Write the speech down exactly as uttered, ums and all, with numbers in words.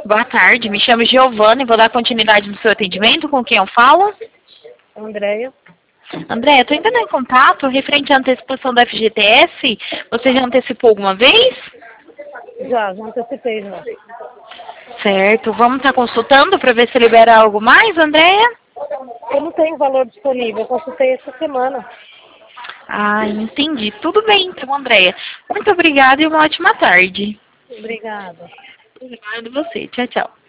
Boa tarde, me chamo Giovana e vou dar continuidade no seu atendimento. Com quem eu falo? Andréia. Andréia, estou entrando em contato referente à antecipação da F G T S. Você já antecipou alguma vez? Já, já antecipei já. Certo, vamos estar consultando para ver se libera algo mais, Andréia? Eu não tenho valor disponível, eu consultei essa semana. Ah, entendi. Tudo bem, então, Andréia. Muito obrigada e uma ótima tarde. Obrigada. Obrigada a você. Tchau, tchau.